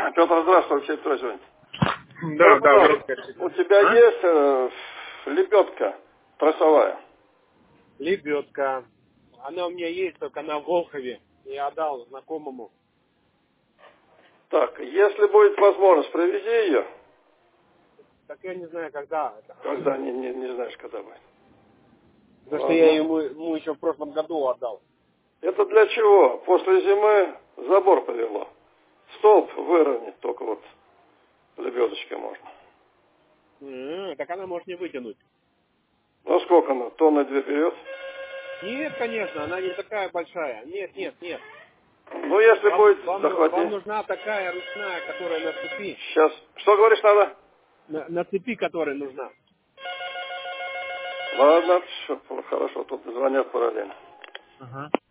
Петр, здравствуй, Алексей Петрович звонит. Да, да. У тебя есть лебедка тросовая? Лебедка. Она у меня есть, только на Волхове. Я отдал знакомому. Так, если будет возможность, привези ее. Так я не знаю, когда это. Когда, не знаешь, когда будет. Потому что я ему еще в прошлом году отдал. Это для чего? После зимы забор повело. Столб выровнять, только вот лебедочкой можно. Так она может не вытянуть. Ну сколько она? Тонны 2 берет? Нет, конечно, она не такая большая. Нет. Ну если будет, захвати. Вам нужна такая ручная, которая на цепи. Сейчас. Что говоришь, надо? На цепи, которая нужна. Ладно, хорошо, тут звонят параллельно. Ага.